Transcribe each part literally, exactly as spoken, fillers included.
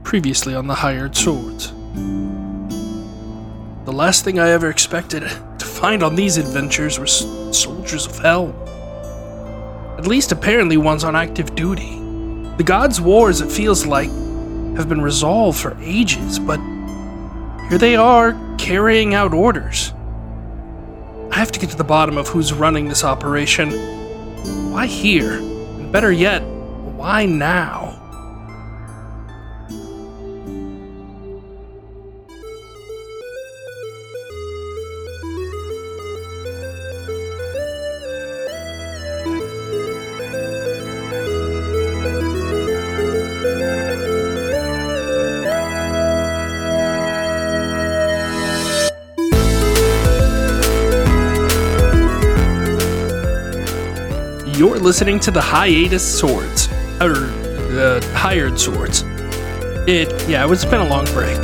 Previously on the Hired Swords. The last thing I ever expected to find on these adventures was soldiers of hell. At least apparently ones on active duty. The gods' wars, it feels like, have been resolved for ages, but here they are, carrying out orders. I have to get to the bottom of who's running this operation. Why here? And better yet, why now? You're listening to the Hiatus Swords, or uh, Hired Swords. It, yeah, it's been a long break.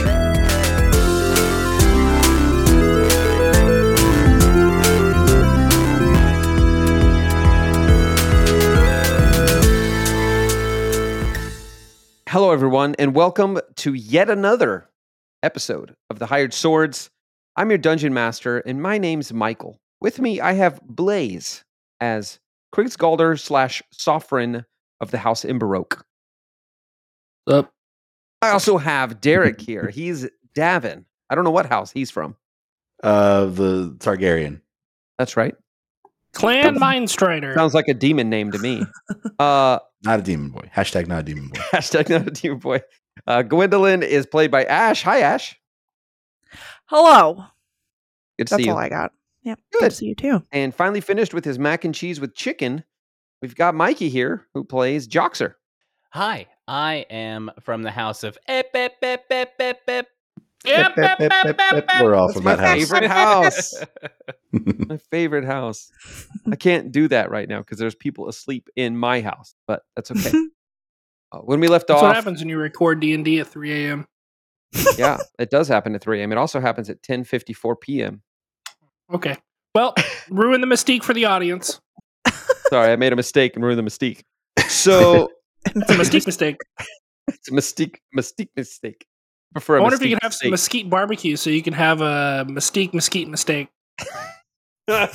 Hello, everyone, and welcome to yet another episode of the Hired Swords. I'm your Dungeon Master, and my name's Michael. With me, I have Blaze as Krigsgalder slash Sovereign of the House Imbaroque. Up. I also have Derek here. He's Davin. I don't know what house he's from. Uh, the Targaryen. That's right. Clan Mindstrider. Sounds like a demon name to me. Uh, Not a demon boy. Hashtag not a demon boy. hashtag not a demon boy. Uh, Gwendolyn is played by Ash. Hi, Ash. Hello. Good to That's see all you. I got. Yep. Good. Good to see you too. And finally finished with his mac and cheese with chicken. We've got Mikey here, who plays Joxer. Hi, I am from the house of Ep, Ep, Ep, Ep, Ep, Ep. Ep, ep, ep, ep, ep. We're all That's from my that house. favorite house. My favorite house. I can't do that right now because there's people asleep in my house, but that's okay. Uh, when we left That's off, what happens when you record D and D at three a.m. yeah, it does happen at three a.m. It also happens at ten fifty-four p.m. Okay. Well, ruin the mystique for the audience. Sorry, I made a mistake and ruined the mystique. So It's a mystique mistake. it's a mystique, mystique mistake. I prefer a I wonder if you mystique can have some mistake. mesquite barbecue so you can have a mystique mesquite mistake. I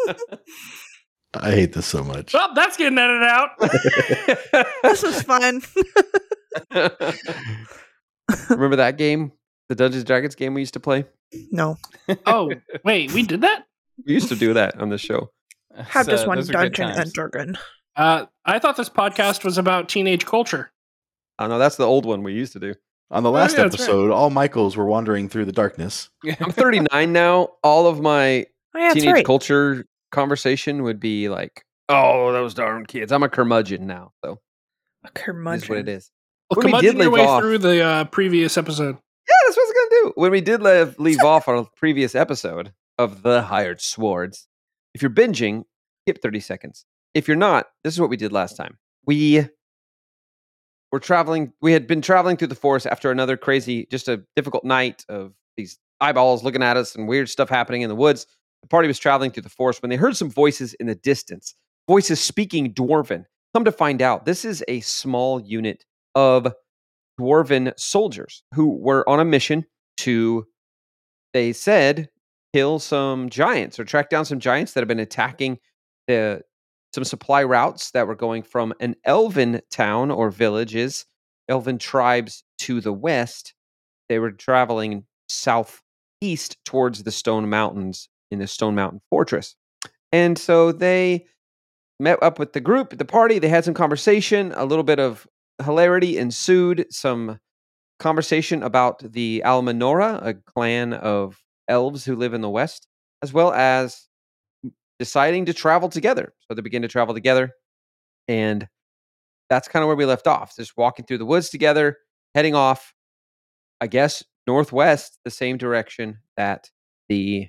hate this so much. Well, that's getting edited out. This was fun. Remember that game? The Dungeons and Dragons game we used to play? No. Oh, wait, we did that? We used to do that on the show. Had So, just one those are good Dungeon and times. Dragon. Uh, I thought this podcast was about teenage culture. Oh no, that's the old one we used to do. On the last yeah, that's right. episode, all Michaels were wandering through the darkness. I'm thirty-nine now. All of my Oh, yeah, that's teenage right. culture conversation would be like, "Oh, those darn kids." I'm a curmudgeon now, so A that's curmudgeon. what it is. Well, When we curmudgeon did your leave way off- through the uh, previous episode. Yeah, that's what I was gonna do. When we did leave, leave off our previous episode of the Hired Swords, if you're binging, skip thirty seconds. If you're not, this is what we did last time. We were traveling. We had been traveling through the forest after another crazy, just a difficult night of these eyeballs looking at us and weird stuff happening in the woods. The party was traveling through the forest when they heard some voices in the distance, voices speaking Dwarven. Come to find out, this is a small unit of Dwarven soldiers who were on a mission to, they said, kill some giants or track down some giants that have been attacking the some supply routes that were going from an elven town or villages, elven tribes to the west. They were traveling southeast towards the Stone Mountains in the Stone Mountain Fortress. And so they met up with the group, the party. They had some conversation. A little bit of hilarity ensued. Some conversation about the Almanora, a clan of elves who live in the west, as well as deciding to travel together. So they begin to travel together. And that's kind of where we left off. Just walking through the woods together, heading off, I guess, northwest, the same direction that the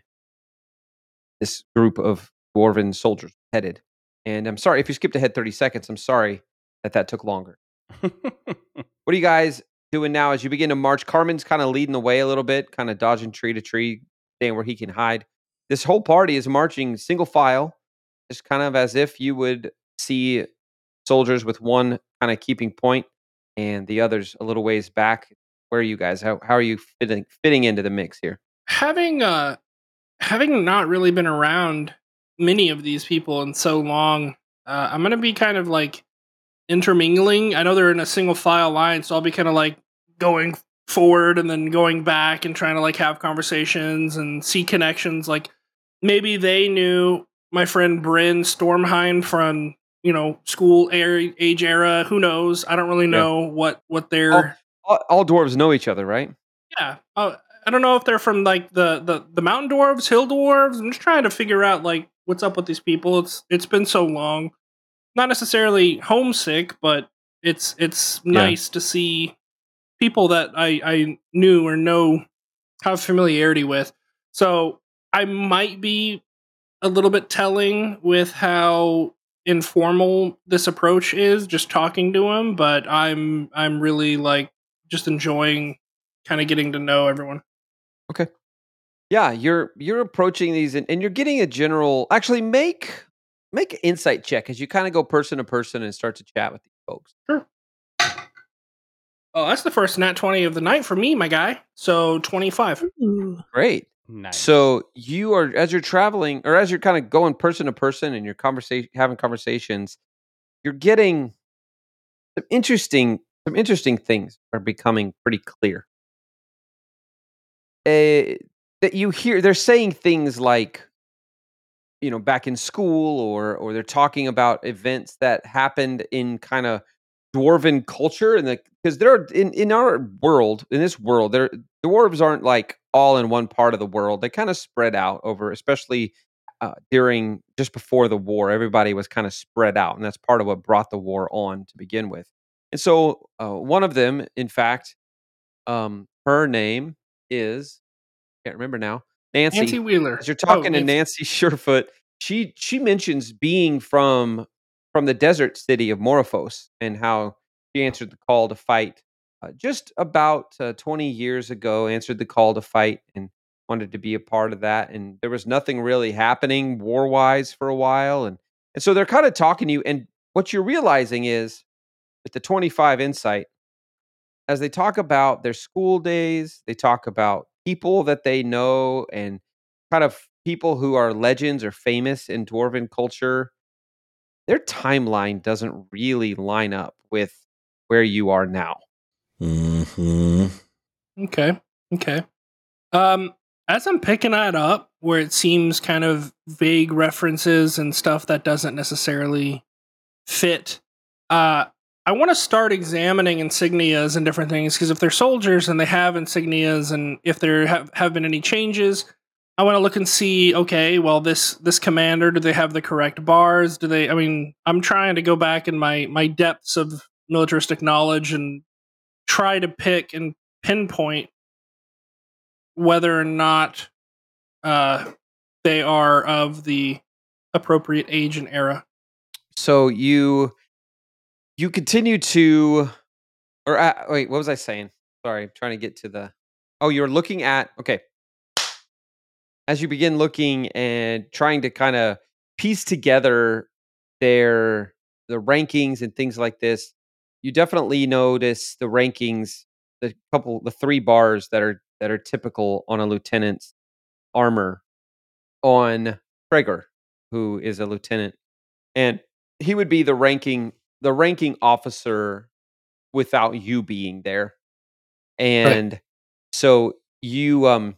this group of dwarven soldiers headed. And I'm sorry, if you skipped ahead thirty seconds, I'm sorry that that took longer. What are you guys doing now as you begin to march? Carmen's kind of leading the way a little bit, kind of dodging tree to tree, staying where he can hide. This whole party is marching single file, just kind of as if you would see soldiers with one kind of keeping point and the others a little ways back, where are you guys? How how are you fitting fitting into the mix here? Having uh having not really been around many of these people in so long, uh, I'm gonna be kind of like intermingling. I know they're in a single file line, so I'll be kind of like going forward and then going back and trying to like have conversations and see connections. Like maybe they knew my friend Bryn Stormhind from you know school era, age era. Who knows? I don't really Yeah. know what what All, their all, all dwarves know each other, right? yeah. Uh, I don't know if they're from like the, the the mountain dwarves, hill dwarves. I'm just trying to figure out like what's up with these people. It's it's been so long. Not necessarily homesick, but it's it's Yeah. nice to see people that I I knew or know have familiarity with. So I might be a little bit telling with how informal this approach is, just talking to him. But I'm I'm really like just enjoying kind of getting to know everyone. Okay. Yeah, you're you're approaching these and, and you're getting a general. Actually, make make an insight check as you kind of go person to person and start to chat with these folks. Sure. Oh, that's the first nat twenty of the night for me, my guy. So twenty-five. Ooh. Great. Nice. So you are as you're traveling or as you're kind of going person to person and you're conversation having conversations, you're getting some interesting some interesting things are becoming pretty clear. Uh, that you hear they're saying things like, you know, back in school or or they're talking about events that happened in kind of dwarven culture and the because there are in in our world in this world there dwarves aren't like all in one part of the world. They kind of spread out over, especially uh, during just before the war. Everybody was kind of spread out, and that's part of what brought the war on to begin with. And so, uh, one of them, in fact, um, her name is can't remember now, Nancy Nancy. Wheeler. As you're Oh, talking to Nancy. Nancy Surefoot, she she mentions being from from the desert city of Morophos and how she answered the call to fight uh, just about uh, twenty years ago. Answered the call to fight and wanted to be a part of that. And there was nothing really happening war wise for a while, and and so they're kind of talking to you. And what you're realizing is with the twenty-five insight as they talk about their school days, they talk about people that they know and kind of people who are legends or famous in dwarven culture. Their timeline doesn't really line up with where you are now. hmm Okay. Okay. Um, as I'm picking that up, where it seems kind of vague references and stuff that doesn't necessarily fit, uh, I want to start examining insignias and different things because if they're soldiers and they have insignias, and if there have, have been any changes, I want to look and see. Okay, well, this this commander, do they have the correct bars? Do they? I mean, I'm trying to go back in my my depths of militaristic knowledge and try to pick and pinpoint whether or not uh, they are of the appropriate age and era. So you you continue to or uh, wait, what was I saying? Sorry, I'm trying to get to the Oh, you're looking at okay. As you begin looking and trying to kind of piece together their the rankings and things like this, you definitely notice the rankings, the couple, the three bars that are that are typical on a lieutenant's armor on Prager, who is a lieutenant, and he would be the ranking the ranking officer without you being there, Right. and so you um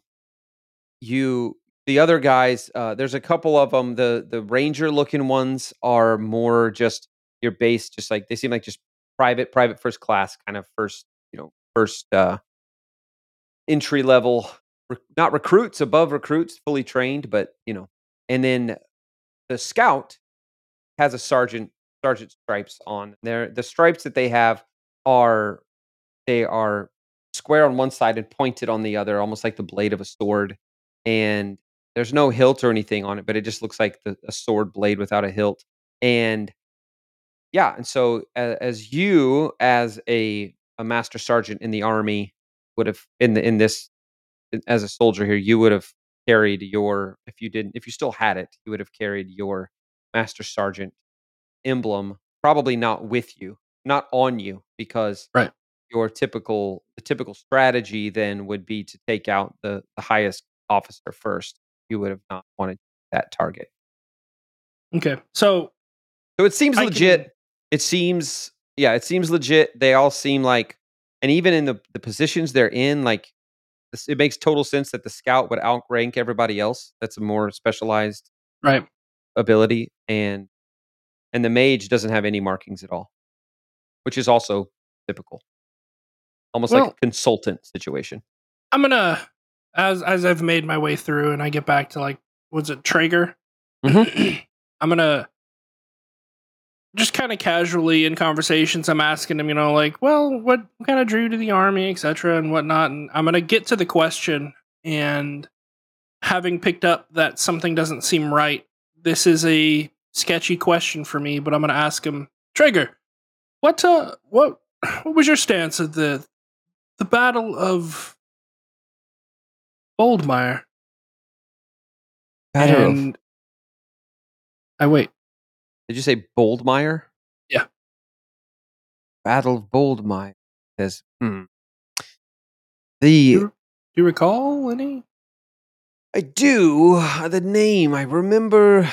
you the other guys uh there's a couple of them the the ranger looking ones are more just your base just like they seem like just private private first class kind of first you know first uh entry level rec- not recruits above recruits fully trained but you know and then the scout has a sergeant sergeant stripes on there the stripes that they have are they are square on one side and pointed on the other, almost like the blade of a sword. And there's no hilt or anything on it, but it just looks like the, a sword blade without a hilt. And yeah, and so as, as you, as a a master sergeant in the army, would have in the in this as a soldier here, you would have carried your if you didn't if you still had it, you would have carried your master sergeant emblem, probably not with you, not on you, because Right. your typical the typical strategy then would be to take out the, the highest officer first. You would have not wanted that target. Okay, so So it seems I legit. can- It seems yeah, it seems legit. They all seem like, and even in the, the positions they're in, like this, it makes total sense that the scout would outrank everybody else. That's a more specialized right. ability, and and the mage doesn't have any markings at all, which is also typical. Almost like Well- a consultant situation. I'm gonna as as I've made my way through and I get back to like was it Traeger? Mhm. I'm gonna just kind of casually in conversations, I'm asking him, you know, like, well, what kind of drew you to the army, et cetera, and whatnot. And I'm gonna get to the question, and having picked up that something doesn't seem right, this is a sketchy question for me. But I'm gonna ask him, Traeger, what uh, what what was your stance of the the Battle of Boldmire? Battle of- and I wait. Did you say Boldmire? Yeah. Battle of Boldmire. Says, hmm. The Do you recall any? I do. uh, The name I remember.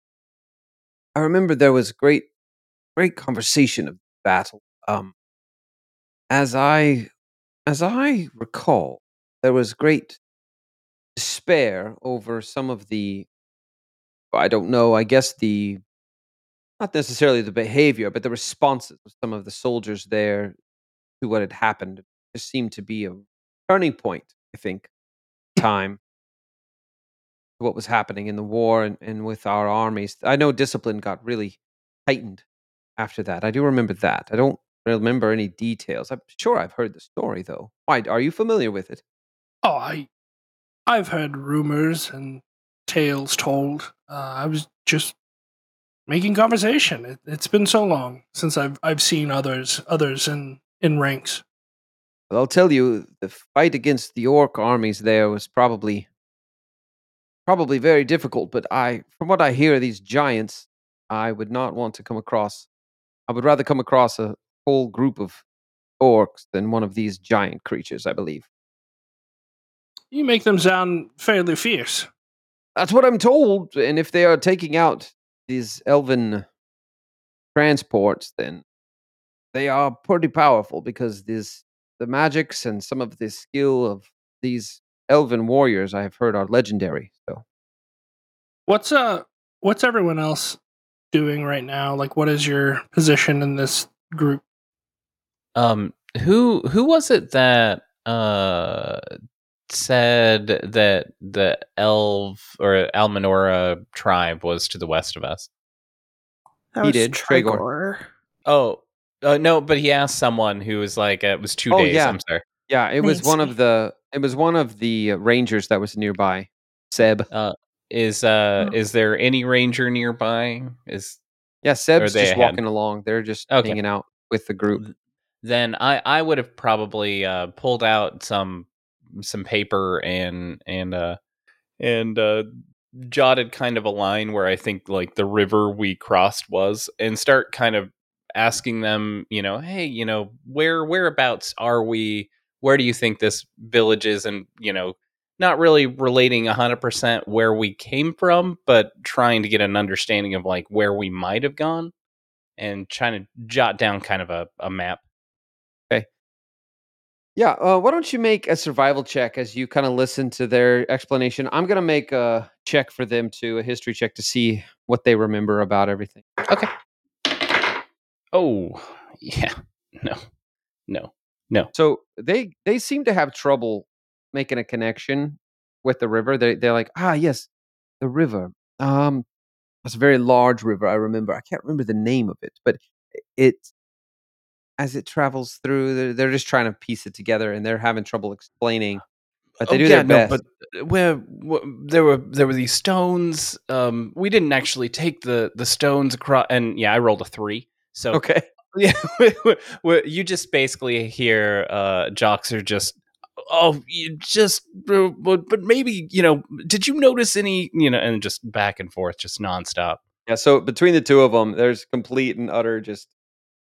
I remember there was great, great conversation of battle. Um, as I, as I recall, there was great despair over some of the. I don't know. I guess the not necessarily the behavior, but the responses of some of the soldiers there to what had happened. It seemed to be a turning point. I think time what was happening in the war and, and with our armies. I know discipline got really heightened after that. I do remember that. I don't remember any details. I'm sure I've heard the story though. Why are you familiar with it? Oh, I I've heard rumors and tales told. Uh, I was just making conversation. It, it's been so long since I've I've seen others others in in ranks. Well, I'll tell you, the fight against the orc armies there was probably probably very difficult, but I from what I hear these giants, I would not want to come across I would rather come across a whole group of orcs than one of these giant creatures, I believe. You make them sound fairly fierce. That's what I'm told. And if they are taking out these elven transports, then they are pretty powerful because this the magics and some of the skill of these elven warriors I have heard are legendary. So What's uh what's everyone else doing right now? Like, what is your position in this group? Um, who who was it that uh said that the Elf or Almanora tribe was to the west of us? That He was did, Traegor. Traegor. Oh, uh, no, but he asked someone who was like, uh, it was two Oh, days. yeah. I'm sorry. yeah, it was one Nancy. of the it was one of the rangers that was nearby. Seb. Uh, is uh, Oh. is there any ranger nearby? Is Yeah, Seb's they just ahead? walking along. They're just Okay. hanging out with the group. Th- Then I I would have probably uh pulled out some some paper and and uh and uh jotted kind of a line where I think like the river we crossed was, and start kind of asking them, you know, hey, you know, where whereabouts are we? Where do you think this village is? And, you know, not really relating one hundred percent where we came from, but trying to get an understanding of like where we might have gone and trying to jot down kind of a, a map. Yeah, uh, why don't you make a survival check as you kind of listen to their explanation? I'm going to make a check for them too, a history check to see what they remember about everything. Okay. Oh, yeah. No. No. No. So they they seem to have trouble making a connection with the river. They they're like, ah, yes, the river. Um, it's a very large river. I remember. I can't remember the name of it, but it as it travels through, they're, they're just trying to piece it together, and they're having trouble explaining. But they Oh, do yeah, their no, best. but where, where there were there were these stones. Um, we didn't actually take the the stones across, and yeah, I rolled a three. So Okay. yeah, you just basically hear uh, jocks are just, oh, you just, uh, but but maybe, you know, did you notice any, you know, and just back and forth, just nonstop. Yeah. So between the two of them, there's complete and utter just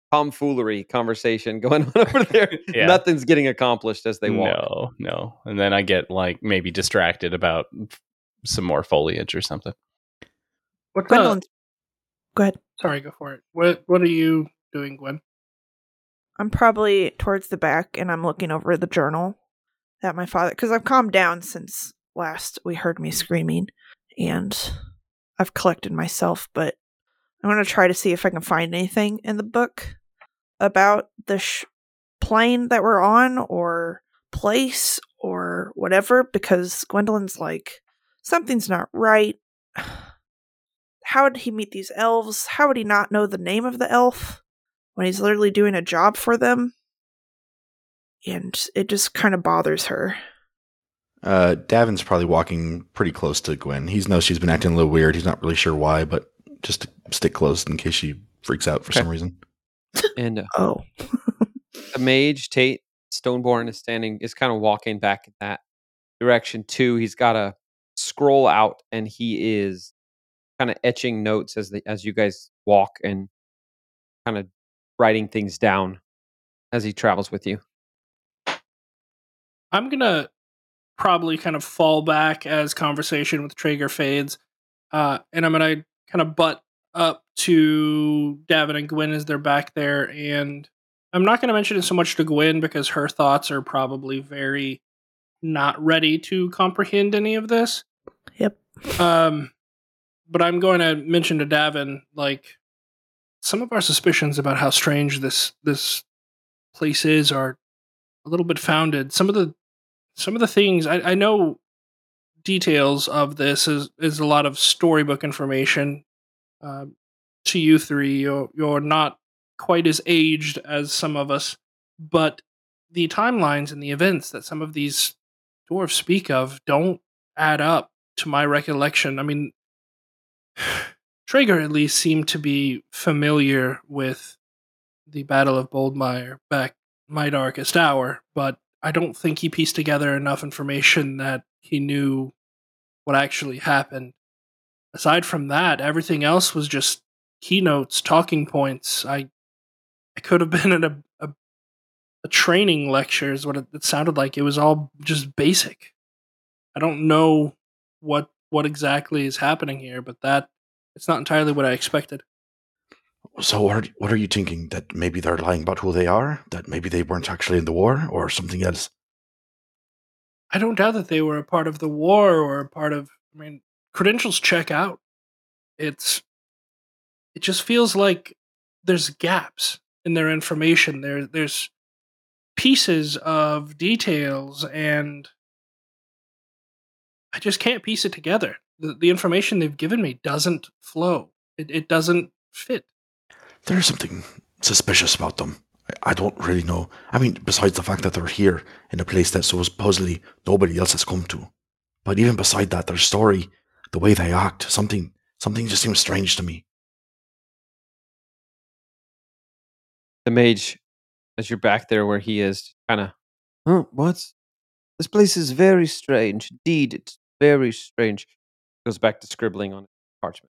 tomfoolery conversation going on over there. Yeah. Nothing's getting accomplished as they walk. No, no. And then I get like maybe distracted about f- some more foliage or something. What the? Gwendolyn, go ahead. Sorry, go for it. What What are you doing, Gwen? I'm probably towards the back, and I'm looking over the journal that my father, because I've calmed down since last we heard me screaming, and I've collected myself, but I'm going to try to see if I can find anything in the book about the sh- plane that we're on, or place, or whatever, because Gwendolyn's like, something's not right. How did he meet these elves? How would he not know the name of the elf when he's literally doing a job for them? And it just kind of bothers her. Uh, Davin's probably walking pretty close to Gwen. He knows she's been acting a little weird. He's not really sure why, but just to stick close in case she freaks out for Okay. some reason. And uh, Oh. the mage, Tate Stoneborn, is standing, is kind of walking back in that direction too. He's got a scroll out, and he is kind of etching notes as the as you guys walk, and kind of writing things down as he travels with you. I'm gonna probably kind of fall back as conversation with Traeger fades, uh, and I'm gonna kind of butt up to Davin and Gwen as they're back there, and I'm not gonna mention it so much to Gwen because her thoughts are probably very not ready to comprehend any of this. Yep. Um, but I'm going to mention to Davin, like, some of our suspicions about how strange this this place is are a little bit founded. Some of the some of the things I, I know details of this is is a lot of storybook information. Uh, to you three, you're you're not quite as aged as some of us, but the timelines and the events that some of these dwarves speak of don't add up to my recollection. I mean, Traeger at least seemed to be familiar with the Battle of Boldmire back my darkest hour, but I don't think he pieced together enough information that he knew what actually happened. Aside from that, everything else was just keynotes, talking points. I I could have been at a, a, a training lecture is what it, it sounded like. It was all just basic. I don't know what what exactly is happening here, but that it's not entirely what I expected. So what are, what are you thinking? That maybe they're lying about who they are? That maybe they weren't actually in the war? Or something else? I don't doubt that they were a part of the war or a part of. I mean, credentials check out. It's. It just feels like there's gaps in their information. There, there's pieces of details, and I just can't piece it together. The, the information they've given me doesn't flow. It, it doesn't fit. There's something suspicious about them. I, I don't really know. I mean, besides the fact that they're here in a place that so supposedly nobody else has come to. But even beside that, their story, the way they act, something something just seems strange to me. The mage, as you're back there where he is, kind of, oh, what? This place is very strange. Indeed, it's very strange. Goes back to scribbling on parchment.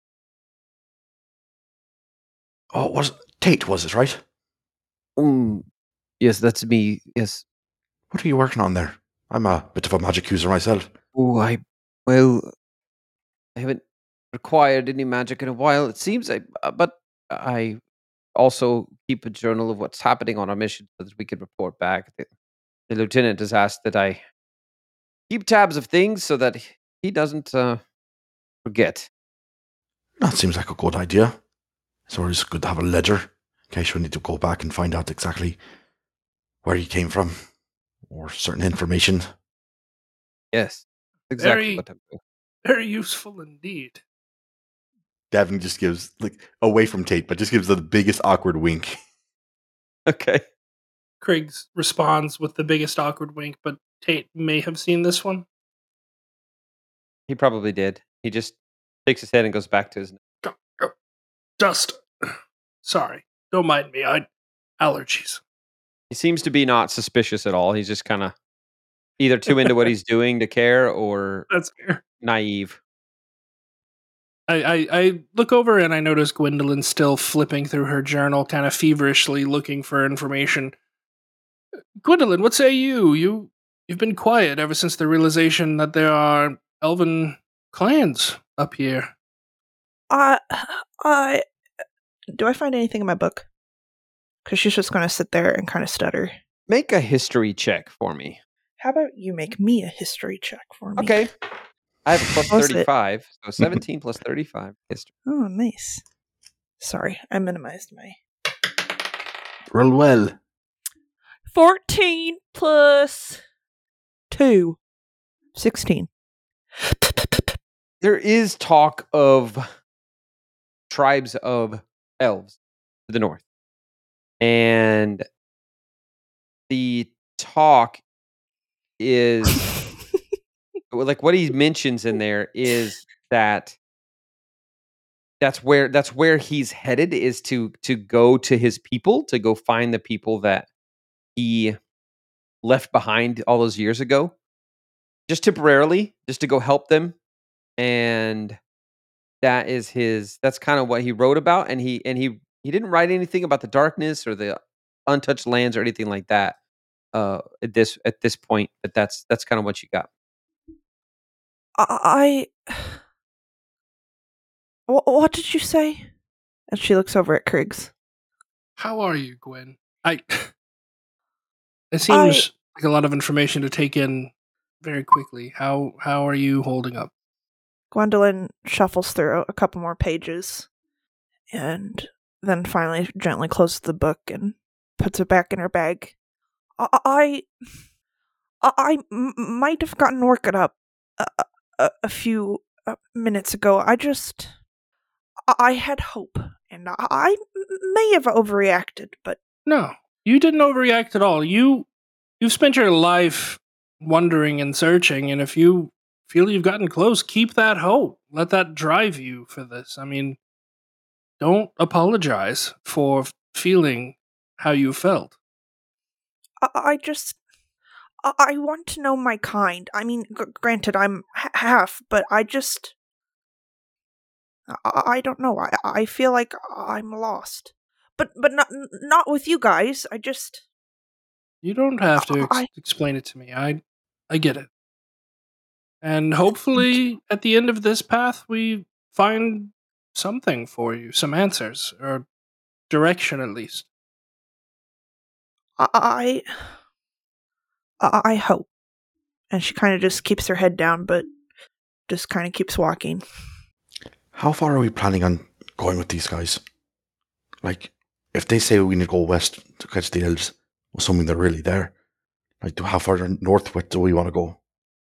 Oh, was Tate, was it, right? Mm, yes, that's me. Yes. What are you working on there? I'm a bit of a magic user myself. Oh, I, well, I haven't required any magic in a while. It seems, I, uh, but I also keep a journal of what's happening on our mission so that we can report back. The, the lieutenant has asked that I keep tabs of things so that he doesn't uh, forget. That seems like a good idea. It's always good to have a ledger in case we need to go back and find out exactly where he came from or certain information. Yes, exactly Very- what I'm doing. Very useful indeed. Davin just gives, like, away from Tate, but just gives the biggest awkward wink. Okay. Craig responds with the biggest awkward wink, but Tate may have seen this one. He probably did. He just shakes his head and goes back to his. Just, sorry, don't mind me. I allergies. He seems to be not suspicious at all. He's just kind of either too into what he's doing to care or That's fair. naive. I, I, I look over and I notice Gwendolyn still flipping through her journal, kind of feverishly looking for information. Gwendolyn, what say you? You you've been quiet ever since the realization that there are elven clans up here. I, I, do I find anything in my book? Because she's just going to sit there and kind of stutter. Make a history check for me. How about you make me a history check for me? Okay. I have a plus Close it. thirty-five, so seventeen plus thirty-five history. Oh, nice. Sorry, I minimized my... Roll well. fourteen plus two. sixteen. There is talk of tribes of elves to the north. And the talk is like what he mentions in there is that that's where that's where he's headed, is to to go to his people, to go find the people that he left behind all those years ago, just temporarily, just to go help them. And that is his that's kind of what he wrote about. And he and he he didn't write anything about the darkness or the untouched lands or anything like that uh at this at this point, but that's that's kind of what you got. I... Wh- What did you say? And she looks over at Kriggs. How are you, Gwen? I. It seems like a lot of information to take in very quickly. How how are you holding up? Gwendolyn shuffles through a couple more pages and then finally gently closes the book and puts it back in her bag. I I, I m- might have gotten worked up a, a, a few uh, minutes ago. I just... I had hope, and I may have overreacted, but... No, you didn't overreact at all. You you've spent your life wondering and searching, and if you feel you've gotten close, keep that hope. Let that drive you for this. I mean, don't apologize for feeling how you felt. I, I just... I, I want to know my kind. I mean, g- granted, I'm h- half, but I just... I, I don't know. I, I feel like I'm lost. But but not not with you guys. I just... You don't have to ex- I- explain it to me. I I get it. And hopefully, at the end of this path, we find something for you, some answers, or direction at least. I... I, I hope. And she kind of just keeps her head down, but just kind of keeps walking. How far are we planning on going with these guys? Like, if they say we need to go west to catch the elves, assuming they're really there, like, do- how far north do we want to go?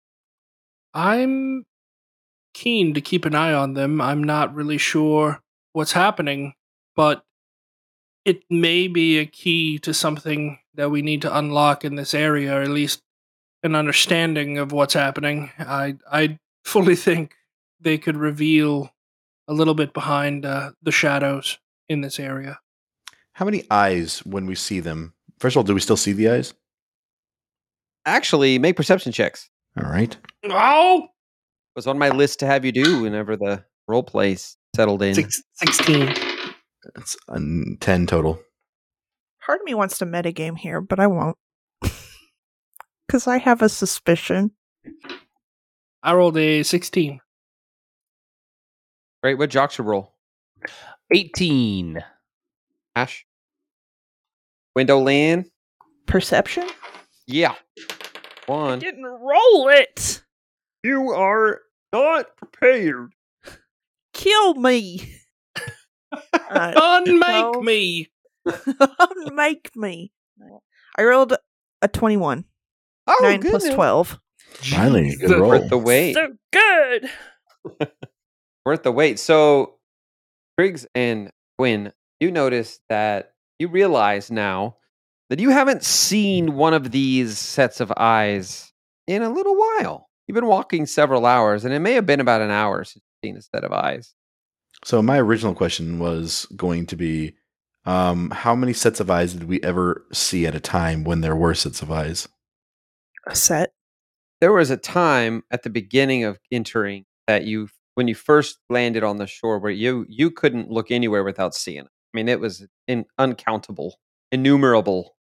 I'm keen to keep an eye on them. I'm not really sure what's happening, but it may be a key to something that we need to unlock in this area, or at least an understanding of what's happening. I I fully think they could reveal a little bit behind uh, the shadows in this area. How many eyes when we see them? First of all, do we still see the eyes? Actually, make perception checks. All right. Oh! It was on my list to have you do whenever the role play settled in. Six, sixteen. It's a ten total. Part of me wants to metagame here, but I won't. Because I have a suspicion. I rolled a sixteen. Great. What Jock should roll? eighteen. Ash? Windowland? Perception? Yeah. One. Didn't roll it! You are not prepared. Kill me! uh, Unmake twelve. me! Unmake me. I rolled a twenty-one. Oh, nine goodness. plus twelve. Finally, good The- roll. Worth the wait. So good! Worth the wait. So, Briggs and Gwyn, you notice that you realize now that you haven't seen one of these sets of eyes in a little while. You've been walking several hours, and it may have been about an hour since you've seen a set of eyes. So my original question was going to be, um, how many sets of eyes did we ever see at a time when there were sets of eyes? A set. There was a time at the beginning of entering that you when you first landed on the shore, where you you couldn't look anywhere without seeing it. I mean, it was in, uncountable, innumerable.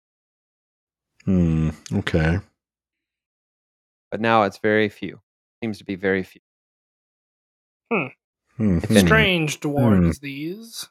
Hmm. Okay. But now it's very few. Seems to be very few. Hmm. Hmm. If any. Strange dwarves, these.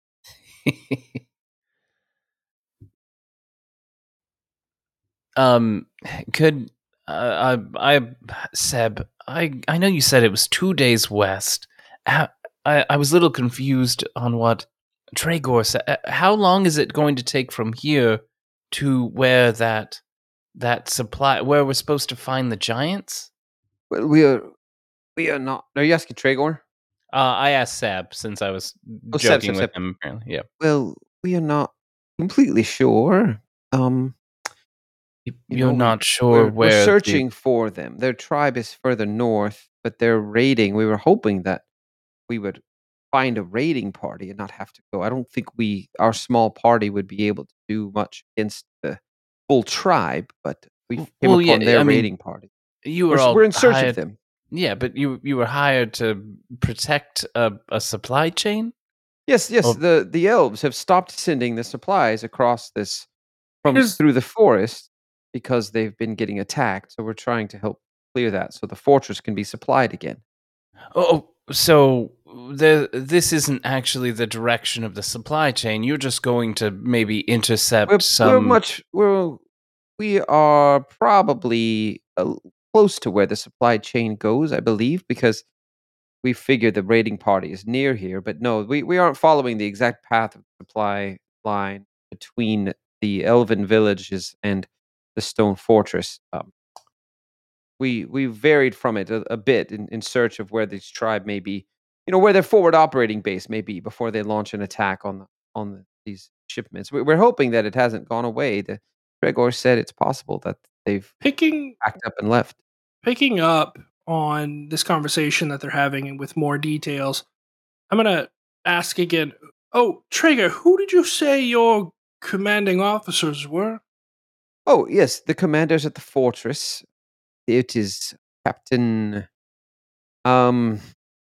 um, could uh, I, I, Seb, I, I know you said it was two days west. How, I, I was a little confused on what Tregor said. Uh, How long is it going to take from here to where that that supply, where we're supposed to find the giants? Well, we are we are not. Are you asking Tregor? Uh, I asked Seb since I was Oh, Seb, joking Seb, with Seb. him. Apparently, yeah. Well, we are not completely sure. Um, You- you You're know, we, not sure we're, we're where the- searching for them. Their tribe is further north, but they're raiding. We were hoping that we would find a raiding party and not have to go. I don't think we, our small party, would be able to do much against the full tribe, but we W- came well, upon yeah, their I mean, raiding party. you We're, were s- all we're in search hired. of them. Yeah, but you you were hired to protect a, a supply chain. Yes, yes. Or The the elves have stopped sending the supplies across this from Here's- through the forest because they've been getting attacked. So we're trying to help clear that so the fortress can be supplied again. oh, so the this isn't actually the direction of the supply chain. You're just going to maybe intercept We're, some. we're much we're we are probably uh, close to where the supply chain goes, I believe, because we figure the raiding party is near here. But no, we, we aren't following the exact path of the supply line between the elven villages and the stone fortress. Um, we we varied from it a, a bit in, in search of where this tribe may be, you know, where their forward operating base may be before they launch an attack on the on the, these shipments. We, we're hoping that it hasn't gone away. The Gregor said it's possible that they've Picking packed up and left. picking up on this conversation that they're having and with more details, I'm gonna ask again. Oh, Traeger, who did you say your commanding officers were? Oh yes, the commanders at the fortress. It is Captain. Um,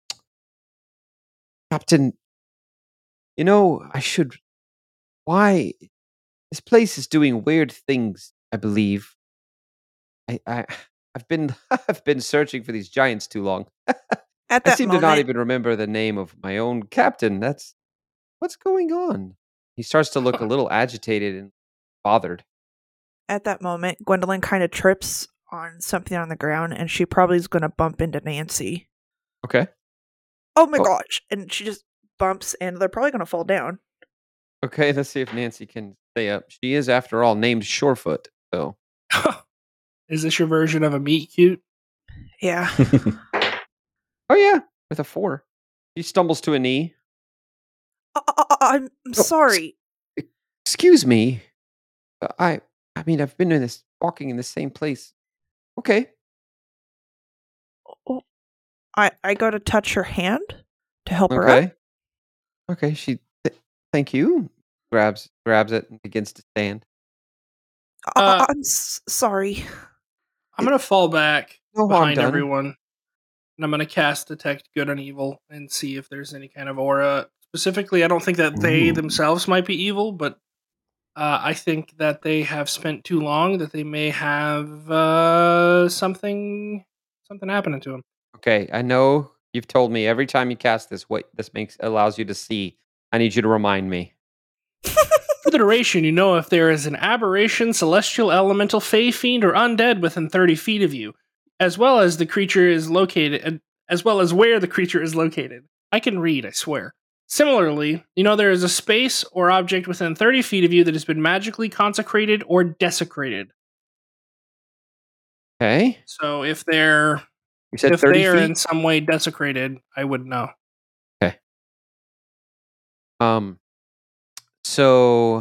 Captain. You know, I should. Why this place is doing weird things? I believe. I, I I've been I've been searching for these giants too long. At I that seem moment, to not even remember the name of my own captain. That's what's going on. He starts to look a little agitated and bothered. at that moment, Gwendolyn kind of trips on something on the ground, and she probably is going to bump into Nancy. Okay. Oh my Oh. gosh! And she just bumps, and they're probably going to fall down. Okay, let's see if Nancy can stay up. She is, after all, named Shorefoot. So Is this your version of a meet cute? Yeah. oh yeah, with a four. He stumbles to a knee. Uh, uh, uh, I'm I'm Oh, sorry. Excuse me. Uh, I I mean I've been in this walking in the same place. Okay. Oh, I I go to touch her hand to help her up. Okay. Okay, she th- thank you. Grabs grabs it and begins to stand. Uh, Uh, I'm s- sorry. I'm gonna fall back No harm behind done. everyone, and I'm gonna cast Detect Good and Evil and see if there's any kind of aura. Specifically, I don't think that they Ooh. themselves might be evil, but uh, I think that they have spent too long. That they may have uh, something something happening to them. Okay, I know you've told me every time you cast this what this makes allows you to see. I need you to remind me. For the duration, you know if there is an aberration, celestial, elemental, fey, fiend, or undead within thirty feet of you, as well as the creature is located, and as well as where the creature is located. I can read, I swear. Similarly, you know there is a space or object within thirty feet of you that has been magically consecrated or desecrated. Okay. So if they're You said if thirty they are feet? in some way desecrated, I would know. Um so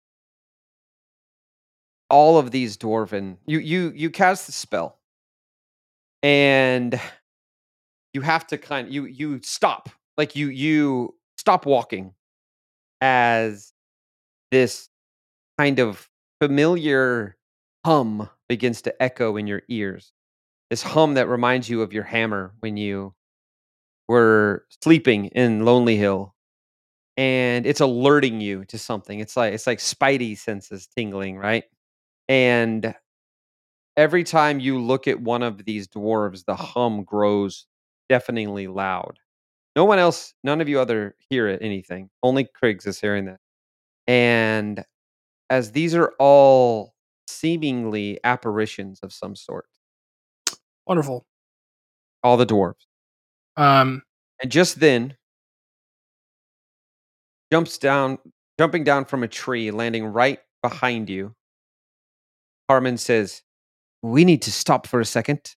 all of these dwarven you you you cast the spell and you have to kind you you stop. Like you you stop walking as this kind of familiar hum begins to echo in your ears. This hum that reminds you of your hammer when you were sleeping in Lonely Hill, and it's alerting you to something. It's like it's like Spidey senses tingling, right? And every time you look at one of these dwarves, the hum grows deafeningly loud. No one else, none of you other hear it, anything. Only Kriggs is hearing that. And as these are all seemingly apparitions of some sort, Wonderful. all the dwarves. Um, And just then, jumps down, jumping down from a tree, landing right behind you. Carmen says, "We need to stop for a second."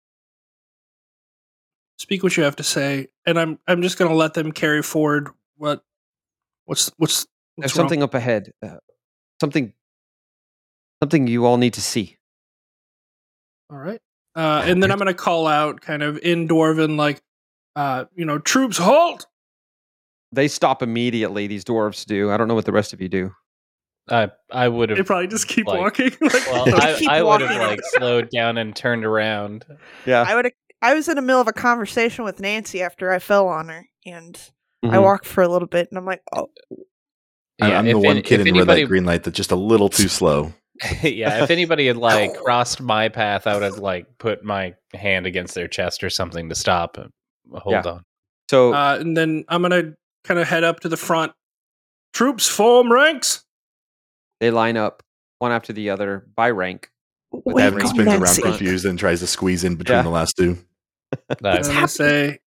speak what you have to say, and I'm I'm just gonna let them carry forward what what's what's what's There's wrong. something up ahead. Uh, something, something you all need to see. All right. Uh, and then I'm gonna call out, kind of in Dwarven, like, uh, you know, troops halt. They stop immediately. These dwarves do. I don't know what the rest of you do. I I would They have. probably just keep like- walking. like, Well, They I, keep I would have walking. like slowed down and turned around. Yeah. I would. I was in the middle of a conversation with Nancy after I fell on her, and I Mhm. walked for a little bit, and I'm like, "Oh, I'm- Yeah, I'm if the one any- kid if in red anybody- light, green light that's just a little too slow. yeah, if anybody had like crossed my path, I would have like put my hand against their chest or something to stop. and Hold Yeah. on. So uh, and then I'm gonna kind of head up to the front. Troops form ranks. they line up one after the other by rank. wake Evan up, spins around Nancy." confused and tries to squeeze in between Yeah. the last two. And Uh, I'm gonna happening? say,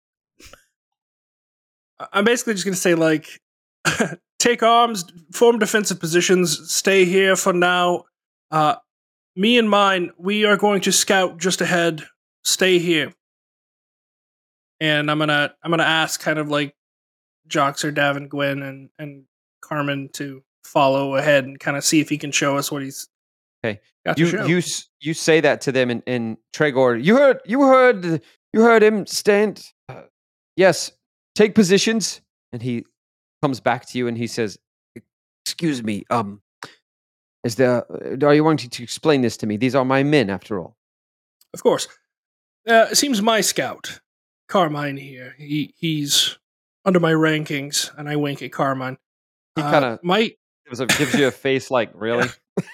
I'm basically just gonna say, like, take arms, form defensive positions, stay here for now. Uh, me and mine, we are going to scout just ahead. Stay here. And I'm gonna I'm gonna ask, kind of like, Jox or Davin, Gwen, and and Carmen to follow ahead and kind of see if he can show us what he's Okay. got to You show. you s- you say that to them, and, and Tregor, you heard you heard you heard him stand. Uh, yes, take positions. And he comes back to you and he says, "Excuse me, um, is there? uh, Are you wanting to explain this to me? These are my men, after all." Of course. Uh, it seems my scout, Carmine here, he he's under my rankings, and I wink at Carmine. He Uh, kinda- my Gives, a, gives you a face like, really?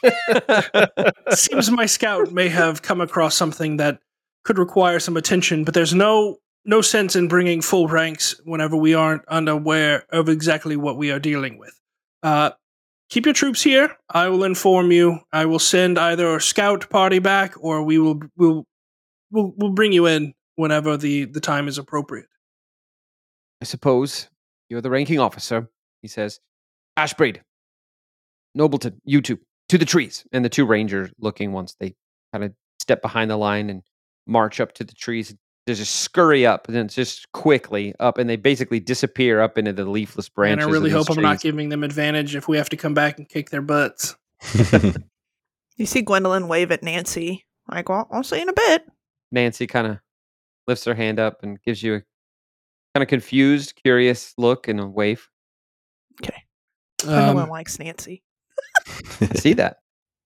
seems my scout may have come across something that could require some attention, but there's no no sense in bringing full ranks whenever we aren't unaware of exactly what we are dealing with. Uh, keep your troops here. I will inform you. I will send either a scout party back, or we will will we'll, we'll bring you in whenever the, the time is appropriate. I suppose you're the ranking officer, he says. Ashbreed, Nobleton, you two, to the trees. And the two rangers looking once they kind of step behind the line and march up to the trees. They just scurry up and then just quickly up, and they basically disappear up into the leafless And branches. I really of these hope I'm not trees. giving them advantage if we have to come back and kick their butts. You see Gwendolyn wave at Nancy, like, "Well, I'll see you in a bit." Nancy kind of lifts her hand up and gives you a kind of confused, curious look and a wave. Gwendolyn Um, likes Nancy. I see that.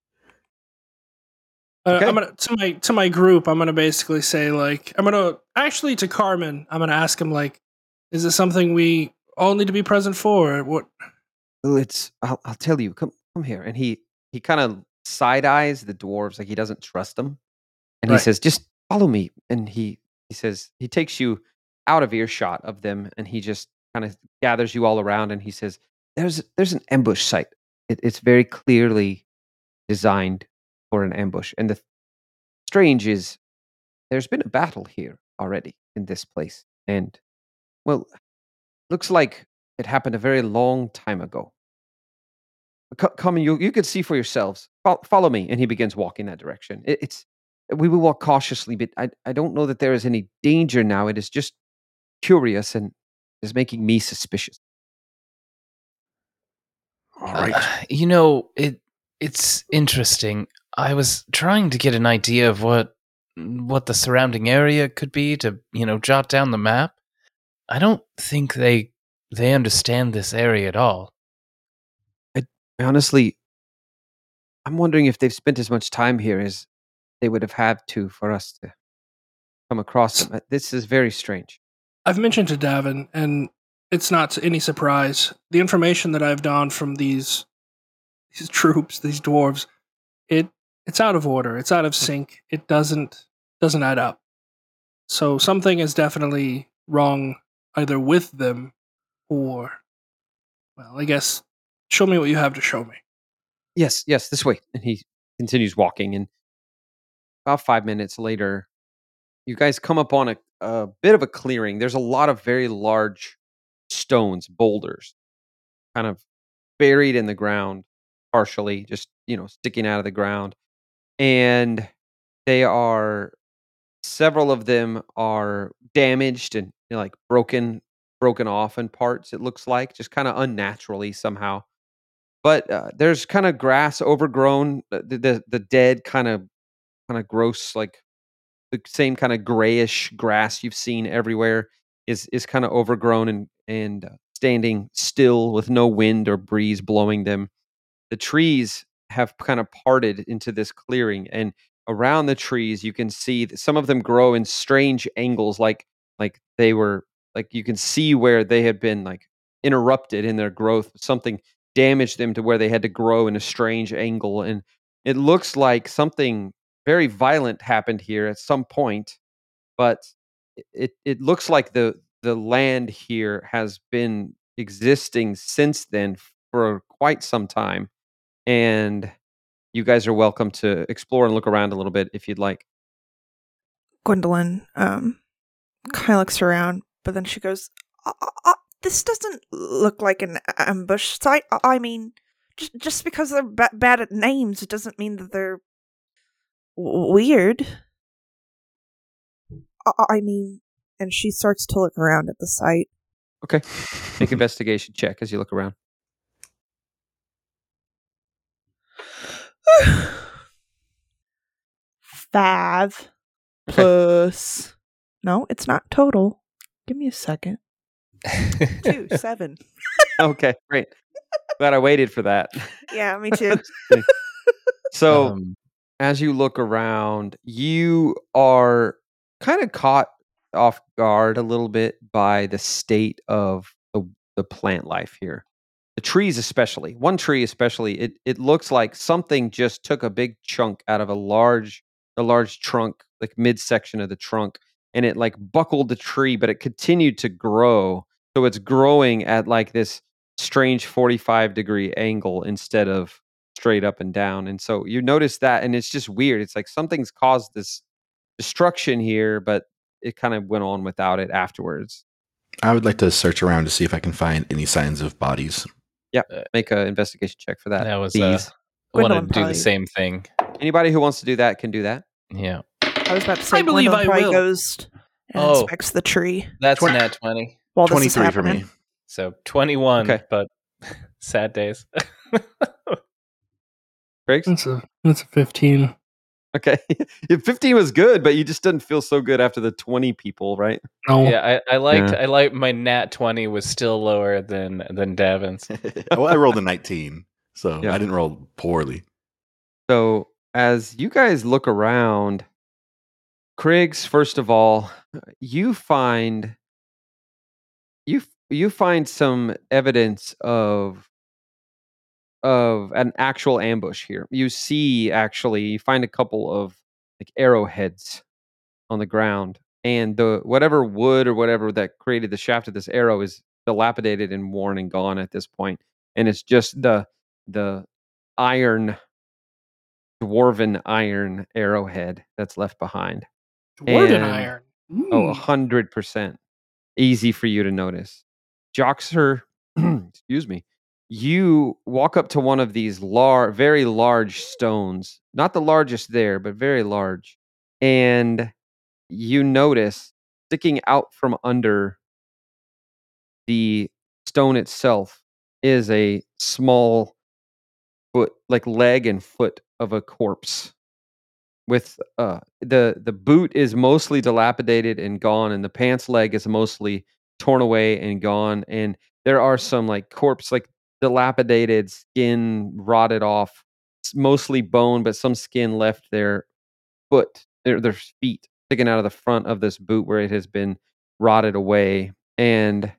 Uh, Okay. I'm gonna to my to my group. I'm gonna basically say, like, I'm gonna actually to Carmen. I'm gonna ask him, like, is this something we all need to be present for? Or what? Well, it's I'll, I'll tell you. Come come here. And he he kind of side eyes the dwarves like he doesn't trust them. And Right. he says, "Just follow me." And he he says he takes you out of earshot of them, and he just kind of gathers you all around, and he says, "There's there's an ambush site. It, it's very clearly designed for an ambush. And the strange is, there's been a battle here already in this place, and well, looks like it happened a very long time ago. Co- Come, and you you could see for yourselves. Fol- follow me." And he begins walking that direction. It, it's we will walk cautiously, but I I don't know that there is any danger now. It is just curious and is making me suspicious. All right. Uh, you know, it it's interesting. I was trying to get an idea of what what the surrounding area could be to, you know, jot down the map. I don't think they they understand this area at all. Honestly, I'm wondering if they've spent as much time here as they would have had to for us to come across them. Uh, This is very strange. I've mentioned to Davin, and it's not any surprise. The information that I've donned from these these troops, these dwarves, it it's out of order. It's out of sync. It doesn't doesn't add up. So something is definitely wrong, either with them or, well, I guess, show me what you have to show me. Yes, yes, this way. And he continues walking. And about five minutes later, you guys come upon a, a bit of a clearing. There's a lot of very large stones, boulders, kind of buried in the ground, partially, just, you know, sticking out of the ground. And they are, several of them are damaged and, you know, like broken, broken off in parts, it looks like, just kind of unnaturally somehow. But uh, there's kind of grass overgrown, uh, the, the, the dead kind of, kind of gross, like the same kind of grayish grass you've seen everywhere is is kind of overgrown and and uh, standing still with no wind or breeze blowing them. The trees have kind of parted into this clearing, and around the trees you can see that some of them grow in strange angles, like like they were like you can see where they had been like interrupted in their growth. Something damaged them to where they had to grow in a strange angle, and it looks like something very violent happened here at some point, but it it looks like the the land here has been existing since then for quite some time, and you guys are welcome to explore and look around a little bit if you'd like. Gwendolyn um, kind of looks around, but then she goes, uh, uh, uh, this doesn't look like an ambush site. I, I mean, just, just because they're ba- bad at names, it doesn't mean that they're w- weird. I, I mean, and she starts to look around at the site. Okay. Make investigation check as you look around. Five plus. No, it's not total. Give me a second. Two, seven. Okay, great. Glad I waited for that. Yeah, me too. So, Um, as you look around, you are kind of caught off guard a little bit by the state of the, the plant life here. The trees, especially one tree, especially, it it looks like something just took a big chunk out of a large a large trunk, like midsection of the trunk, and it like buckled the tree, but it continued to grow. So it's growing at like this strange forty-five degree angle instead of straight up and down. And so you notice that, and it's just weird. It's like something's caused this destruction here, but it kind of went on without it afterwards. I would like to search around to see if I can find any signs of bodies. Yeah, make an investigation check for that. that was uh, Please. I wanted Gwendolyn to do probably- the same thing. Anybody who wants to do that can do that. Yeah, I was about to say, I believe Gwendolyn I probably will. goes and Oh. inspects the tree that's Twen- nat twenty. while this is twenty-three for happening. me. So twenty-one, Okay. but sad days. Griggs? That's a that's a fifteen. Okay. Yeah, fifteen was good, but you just didn't feel so good after the twenty people, right? No. Yeah, I, I liked Yeah. I liked my nat twenty was still lower than than Davin's. well, I rolled a nineteen, so Yeah. I didn't roll poorly. So as you guys look around, Kriggs, first of all, you find you you find some evidence of of an actual ambush here. You see, actually, you find a couple of like arrowheads on the ground, and the whatever wood or whatever that created the shaft of this arrow is dilapidated and worn and gone at this point, and it's just the the iron, dwarven iron arrowhead that's left behind. Dwarven And- iron. Oh, a Hmm. hundred percent. Easy for you to notice. Joxer, excuse me. You walk up to one of these large, very large stones. Not the largest there, but very large. And you notice sticking out from under the stone itself is a small foot, like leg and foot of a corpse. With uh the the boot is mostly dilapidated and gone, and the pants leg is mostly torn away and gone, and there are some like corpse, like dilapidated skin, rotted off, s- mostly bone, but some skin left. Their foot, their their feet sticking out of the front of this boot where it has been rotted away, and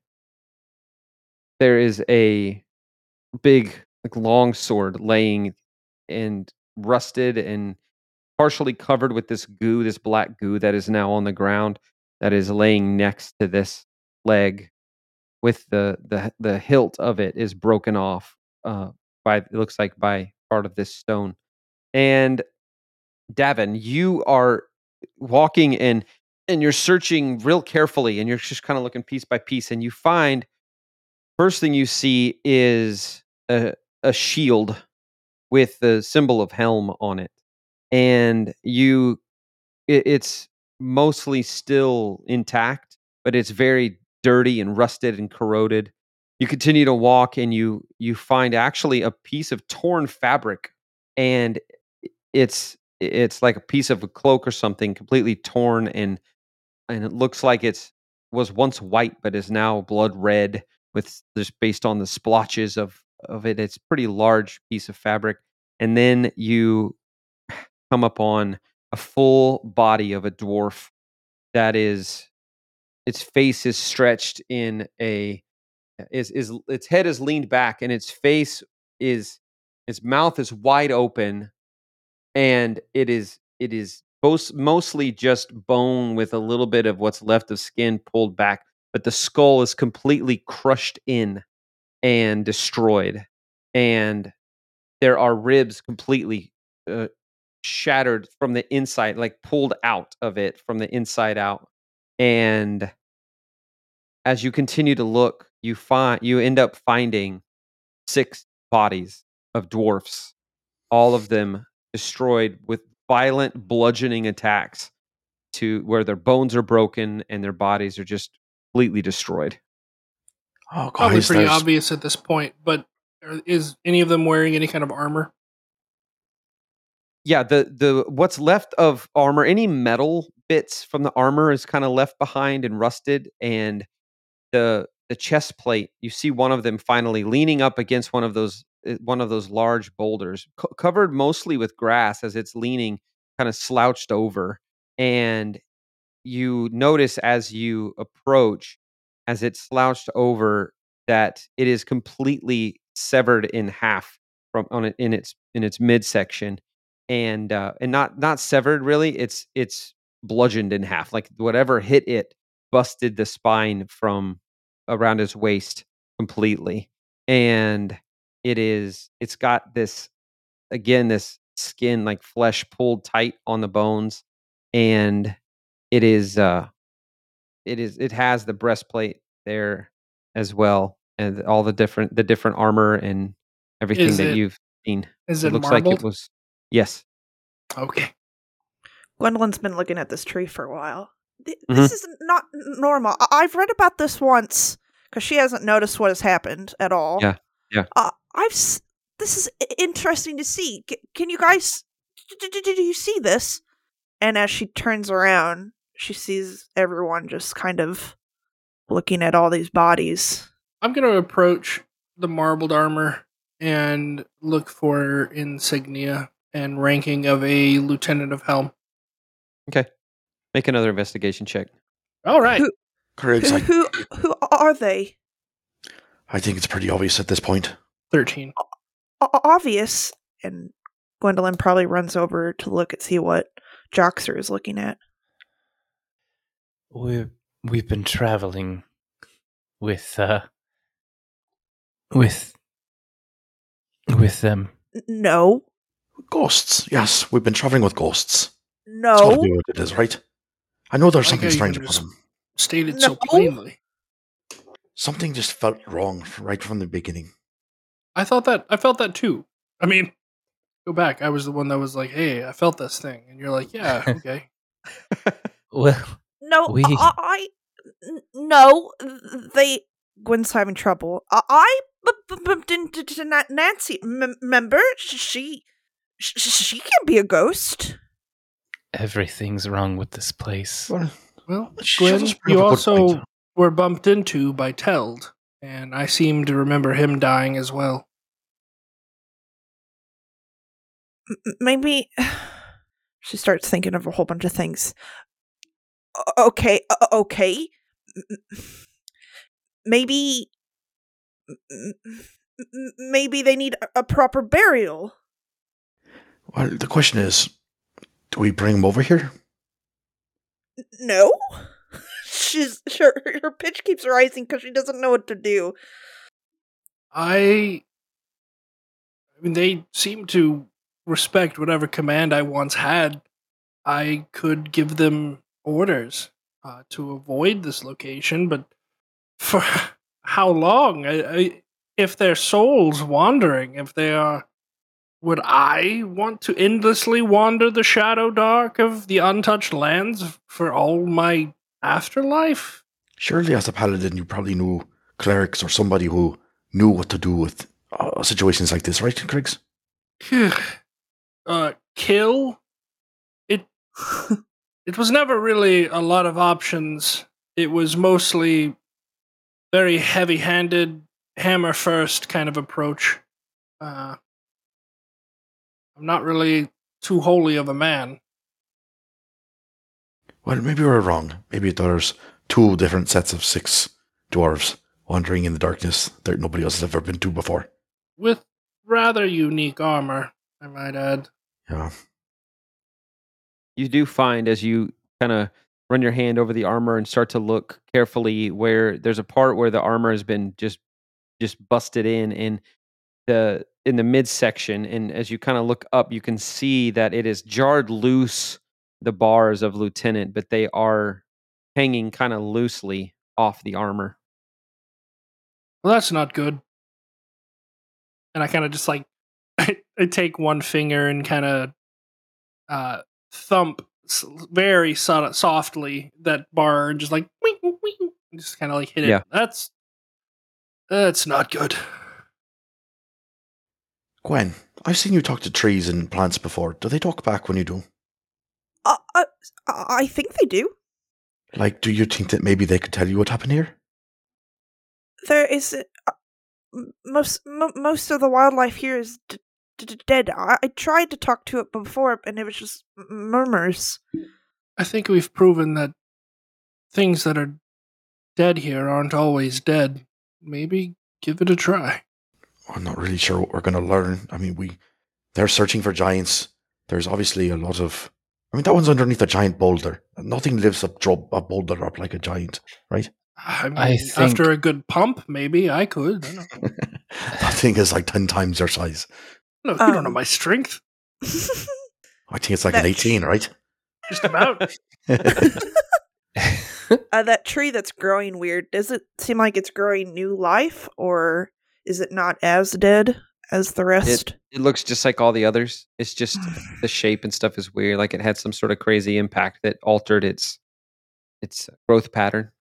there is a big, like, long sword laying and rusted and partially covered with this goo, this black goo that is now on the ground, that is laying next to this leg, with the the the hilt of it is broken off uh, by it looks like by part of this stone. And Davin, you are walking and and you're searching real carefully, and you're just kind of looking piece by piece, and you find first thing you see is a a shield with the symbol of Helm on it, and you it, it's mostly still intact, but it's very dirty and rusted and corroded. You continue to walk, and you you find actually a piece of torn fabric, and it's it's like a piece of a cloak or something, completely torn, and and it looks like it's was once white but is now blood red, with just based on the splotches of of it. It's a pretty large piece of fabric, and then you come upon a full body of a dwarf that is its face is stretched in a is is its head is leaned back, and its face is its mouth is wide open, and it is it is most, mostly just bone with a little bit of what's left of skin pulled back, but the skull is completely crushed in and destroyed, and there are ribs completely uh, shattered from the inside, like pulled out of it from the inside out. And as you continue to look, you find you end up finding six bodies of dwarfs, all of them destroyed with violent bludgeoning attacks, to where their bones are broken and their bodies are just completely destroyed. Oh, Probably guys, pretty there's- obvious at this point, but are- is any of them wearing any kind of armor? Yeah, the the what's left of armor, any metal bits from the armor is kind of left behind and rusted, and the the chest plate, you see one of them finally leaning up against one of those uh, one of those large boulders, co- covered mostly with grass as it's leaning, kind of slouched over. And you notice as you approach, as it's slouched over, that it is completely severed in half from on it in its in its midsection, and uh, and not not severed really. It's it's bludgeoned in half, like whatever hit it busted the spine from around his waist completely, and it is it's got this again this skin like flesh pulled tight on the bones, and it is uh it is it has the breastplate there as well, and all the different the different armor and everything Is that it you've seen. is It it looks like it marbled? was yes. Okay. Gwendolyn's been looking at this tree for a while. Th- Mhm. This is not n- normal. I- I've read about this once because she hasn't noticed what has happened at all. Yeah, yeah. Uh, I've. S- this is I- interesting to see. C- can you guys? D- d- d- do you see this? And as she turns around, she sees everyone just kind of looking at all these bodies. I'm going to approach the marbled armor and look for insignia and ranking of a lieutenant of Helm. Okay. Make another investigation check. All right. Who, Craigs, who, I, who, who are they? I think it's pretty obvious at this point. thirteen. O- obvious. And Gwendolyn probably runs over to look and see what Joxer is looking at. We've we've been traveling with uh with with them. N- No. Ghosts. Yes, we've been traveling with ghosts. That's got to No. be what it is, right? I know there's I like something how you strange can about just- them. Stated so No. plainly. Something just felt wrong f- right from the beginning. I thought that I felt that too. I mean, go back. I was the one that was like, "Hey, I felt this thing," and you're like, "Yeah, okay." Well, No. We- I, I. n- No. They. Gwen's having trouble. I. I b- b- bumped into to Na- Nancy. M- remember? She. She, she can be a ghost. everything's wrong with this place. Well, Well, she Gwen, does bring you up a good also point. were bumped into by Teld, and I seem to remember him dying as well. M- maybe. She starts thinking of a whole bunch of things. O- Okay. o- Okay. maybe maybe they need a proper burial. Well, the question is, do we bring them over here? No. She's her, her pitch keeps rising because she doesn't know what to do. I. I mean, they seem to respect whatever command I once had. I could give them orders uh, to avoid this location, but for how long? I, I, if their souls wandering, if they are, would I want to endlessly wander the shadow dark of the untouched lands for all my afterlife? Surely, as a paladin, you probably knew clerics or somebody who knew what to do with uh, situations like this, right, Craigs? uh, kill? It it was never really a lot of options. It was mostly very heavy-handed, hammer first kind of approach. Uh, I'm not really too holy of a man. Well, maybe we're wrong. Maybe there's two different sets of six dwarves wandering in the darkness that nobody else has ever been to before. With rather unique armor, I might add. Yeah. You do find, as you kind of run your hand over the armor and start to look carefully, where there's a part where the armor has been just just busted in in the in the midsection, and as you kind of look up, you can see that it is jarred loose, the bars of Lieutenant, but they are hanging kind of loosely off the armor. Well, that's not good. And I kind of just like, I, I take one finger and kind of uh, thump s- very so- softly that bar and just like, wing, wing, just kind of like hit it. Yeah. That's, that's not good. Gwen, I've seen you talk to trees and plants before. Do they talk back when you do? Uh, uh, I think they do. Like, do you think that maybe they could tell you what happened here? There is uh, m- most m- most of the wildlife here is d- d- dead. I-, I tried to talk to it before, and it was just m- murmurs. I think we've proven that things that are dead here aren't always dead. Maybe give it a try. I'm not really sure what we're going to learn. I mean, we they're searching for giants. There's obviously a lot of... I mean, that one's underneath a giant boulder. Nothing lives up drop a boulder up like a giant, right? I mean, I think- after a good pump, maybe I could. I don't know. That thing is like ten times your size. No, you don't know Um. my strength. I think it's like That- an eighteen, right? Just about. uh, that tree that's growing weird, does it seem like it's growing new life, or is it not as dead as the rest? It looks just like all the others. It's just the shape and stuff is weird. Like it had some sort of crazy impact that altered its its growth pattern.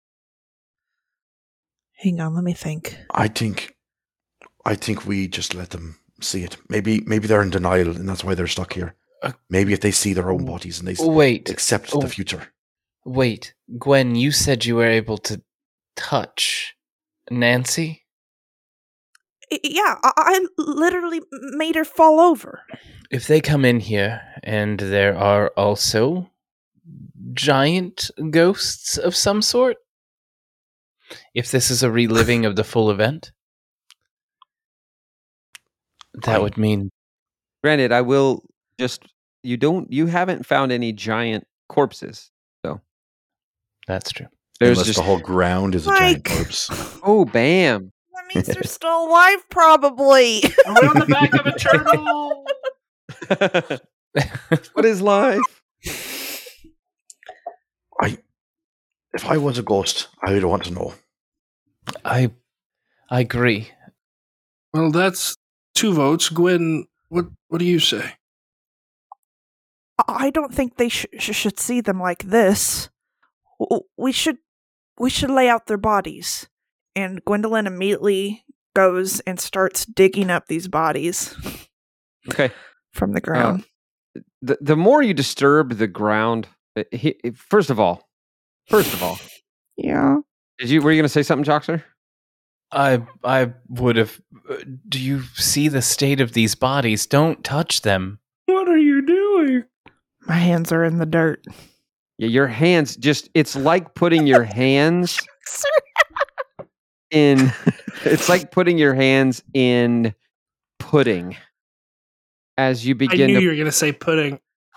Hang on, let me think. I think, I think we just let them see it. Maybe, maybe they're in denial, and that's why they're stuck here. Uh, Maybe if they see their own bodies and they s- Wait, accept oh. the future. wait, Gwen, you said you were able to touch Nancy? I- yeah, I-, I literally made her fall over. If they come in here and there are also giant ghosts of some sort, if this is a reliving of the full event, that I- would mean Granted, I will just you don't you haven't found any giant corpses. that's true. There's Unless just the whole ground is a giant Like- corpse. oh bam. That means they're still alive, probably. Are we on the back of a turtle? What is life? I, if I was a ghost, I would want to know. I I agree. Well, that's two votes. Gwen, what what do you say? I don't think they sh- sh- should see them like this. W- We should we should lay out their bodies. And Gwendolyn immediately goes and starts digging up these bodies Okay. from the ground. The the more you disturb the ground, uh, he, first of all, first of all, Yeah. did you were you going to say something, Joxer? I I would have. uh, Do you see the state of these bodies? Don't touch them. What are you doing? My hands are in the dirt. Yeah, your hands just, it's like putting your hands in, it's like putting your hands in pudding as you I begin knew to you were going to say pudding.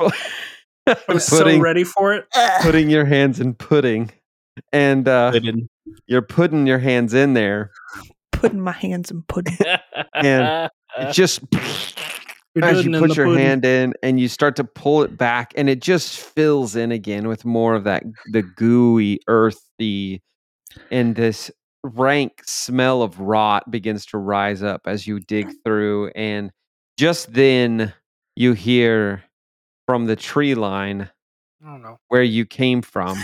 I was pudding, so ready for it. putting your hands in pudding. And uh, you're putting your hands in there. Putting my hands in pudding. And it just, You're as doing you it in put the your pudding. hand in and you start to pull it back, and it just fills in again with more of that, the gooey, earthy, and this rank smell of rot begins to rise up as you dig through. And just then you hear from the tree line Oh no. where you came from,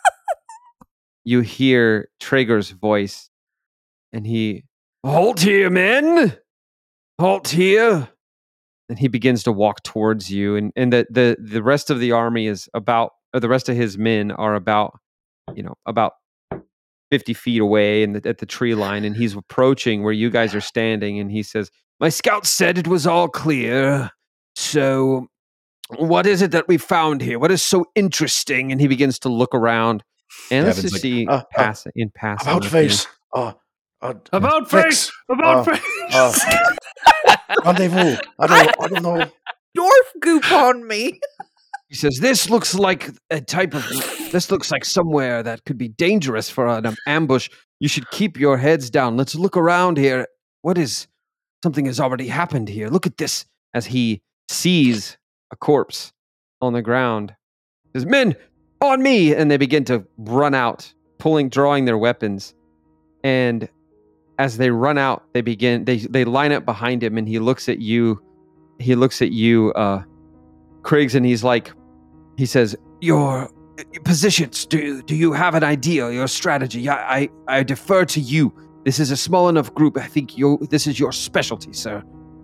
you hear Traeger's voice, and he, "Halt here, men! Halt here!" And he begins to walk towards you, and, and the, the, the rest of the army is about, or the rest of his men are about, you know, about fifty feet away in the, at the tree line, and he's approaching where you guys are standing, and he says, "My scouts said it was all clear, so what is it that we found here? What is so interesting?" And he begins to look around, and let's Gavin's just like, see uh, uh, pass, in passing. About with face. Uh, uh, About Fix. face! About Uh, face! uh, rendezvous. I don't, I don't know. Dwarf goop on me. He says, "This looks like a type of, this looks like somewhere that could be dangerous for an um, ambush. You should keep your heads down. Let's look around here. What is, something has already happened here. Look at this." As he sees a corpse on the ground, he says, "Men, on me!" And they begin to run out, pulling, drawing their weapons. And as they run out, they begin, they, they line up behind him, and he looks at you, he looks at you, uh, Kriggs, and he's like, he says, your positions, do do you have an idea, your strategy? I, I, I defer to you. This is a small enough group. I think you this is your specialty, sir.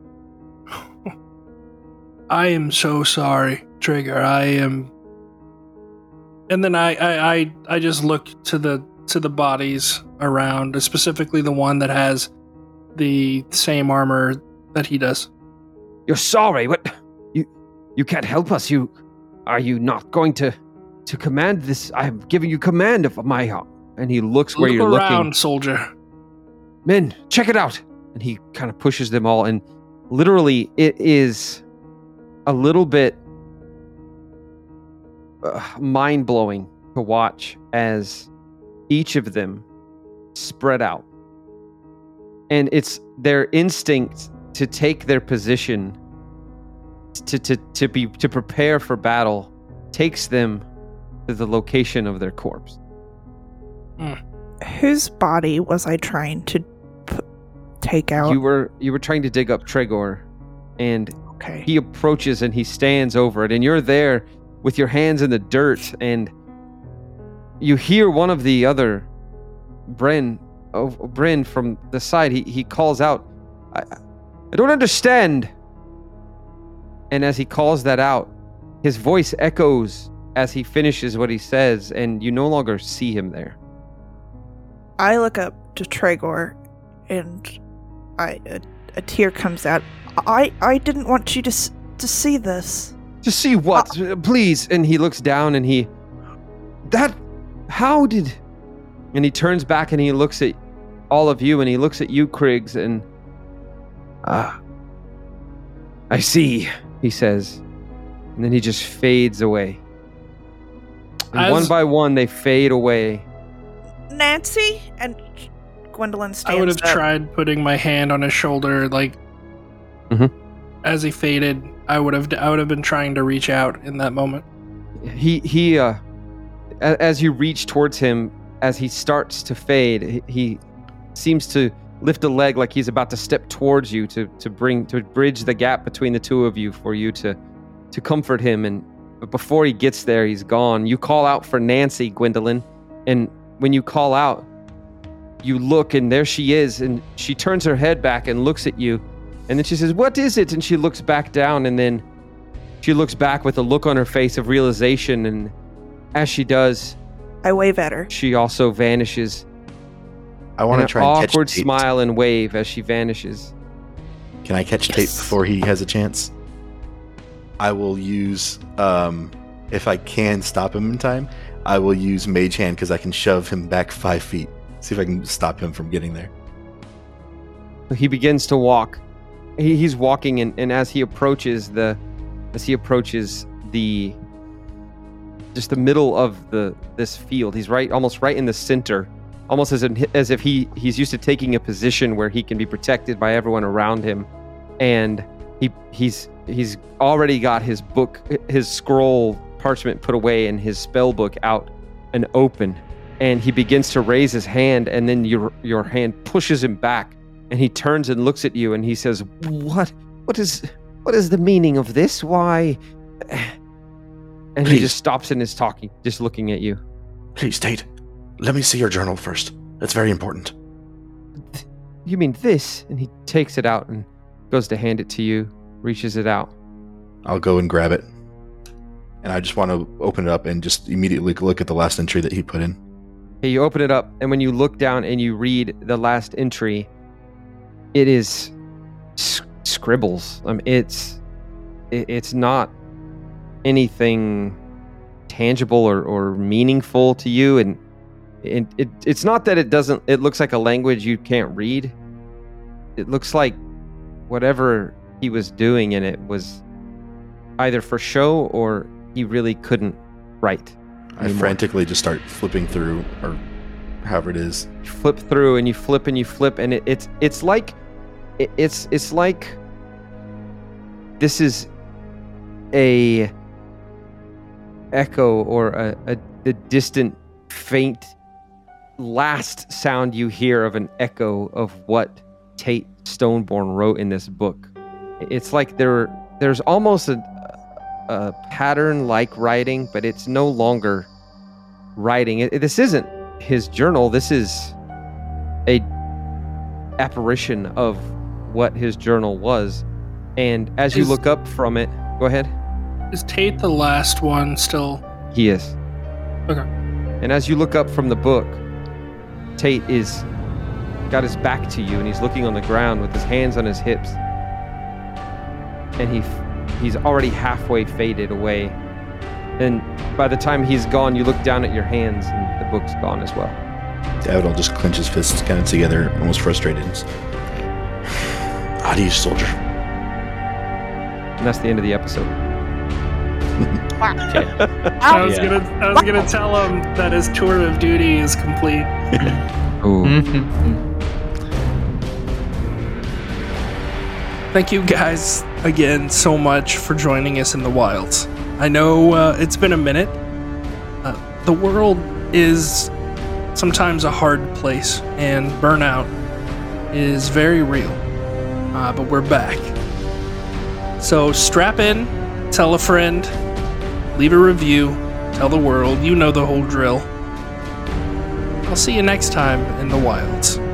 I am so sorry, Trigger. I am. And then I, I, I, I just look to the to the bodies around, specifically the one that has the same armor that he does. You're sorry? What? You you can't help us. You are you not going to to command this? I'm giving you command of my. And he looks where Look you're around, looking. soldier. Men, check it out. And he kind of pushes them all, and literally it is a little bit uh, mind-blowing to watch as each of them spread out. And it's their instinct to take their position, to, to, to be to prepare for battle, takes them to the location of their corpse. Whose body was I trying to p- take out? You were you were trying to dig up Tregor, and okay. he approaches and he stands over it, and you're there with your hands in the dirt, and you hear one of the other Bryn, oh, Bryn from the side. He he calls out, I, "I don't understand." And as he calls that out, his voice echoes as he finishes what he says, and you no longer see him there. I look up to Tregor, and I a, a tear comes out. I I didn't want you to s- to see this. To see what? Uh, Please. And he looks down and he, that, how did, and he turns back and he looks at all of you, and he looks at you, Kriggs, and, ah, uh, I see, he says. And then he just fades away. And As- one by one, they fade away. Nancy? And Gwendolyn stands I would have up. tried putting my hand on his shoulder, like Mhm. as he faded. I would have. I would have been trying to reach out in that moment. He, he, uh, a- as you reach towards him, as he starts to fade, he, he seems to lift a leg like he's about to step towards you to, to bring, to bridge the gap between the two of you for you to, to comfort him. And but before he gets there, he's gone. You call out for Nancy, Gwendolyn, and when you call out, you look, and there she is, and she turns her head back and looks at you, and then she says, "What is it?" And she looks back down, and then she looks back with a look on her face of realization, and as she does, I wave at her. she also vanishes. I want to An try and catch awkward Tate. smile and wave as she vanishes. Can I catch Tate Yes. before he has a chance? I will use um, if I can stop him in time, I will use Mage Hand because I can shove him back five feet. See if I can stop him from getting there. He begins to walk. He, he's walking, and, and as he approaches the, as he approaches the, just the middle of the this field, he's right, almost right in the center, almost as if, as if he he's used to taking a position where he can be protected by everyone around him, and he he's he's already got his book, his scroll parchment put away, and his spell book out and open, and he begins to raise his hand, and then your your hand pushes him back. And he turns and looks at you and he says, What what is what is the meaning of this? Why? And Please. he just stops in his talking, just looking at you. Please, Tate, let me see your journal first. That's very important. You mean this? And he takes it out and goes to hand it to you, reaches it out. I'll go and grab it. And I just want to open it up and just immediately look at the last entry that he put in. Hey, you open it up, and when you look down and you read the last entry, it is s- scribbles. I mean, it's it, it's not anything tangible or, or meaningful to you, and it, it it's not that it doesn't. It looks like a language you can't read. It looks like whatever he was doing in it was either for show or he really couldn't write. I anymore. frantically just start flipping through, or however it is. You flip through and you flip and you flip, and it, it's it's like it, it's it's like this is a echo or a, a, a distant, faint, last sound you hear of an echo of what Tate Stoneborn wrote in this book. It's like there there's almost a, a pattern like writing, but it's no longer writing. It, this isn't his journal. This is a apparition of what his journal was. And as you Is- look up from it, go ahead. Is Tate the last one still? He is. Okay. And as you look up from the book, Tate is got his back to you, and he's looking on the ground with his hands on his hips. And he he's already halfway faded away. And by the time he's gone, you look down at your hands, and the book's gone as well. David'll just clench his fists kind of together, almost frustrated. Adios, soldier. And that's the end of the episode. I was Yeah. gonna I was gonna tell him that his tour of duty is complete. Ooh. Thank you guys again so much for joining us in the wilds. I know uh, it's been a minute. Uh, the world is sometimes a hard place, and burnout is very real. Uh, but we're back. So strap in, tell a friend, leave a review, tell the world, you know the whole drill. I'll see you next time in the wilds.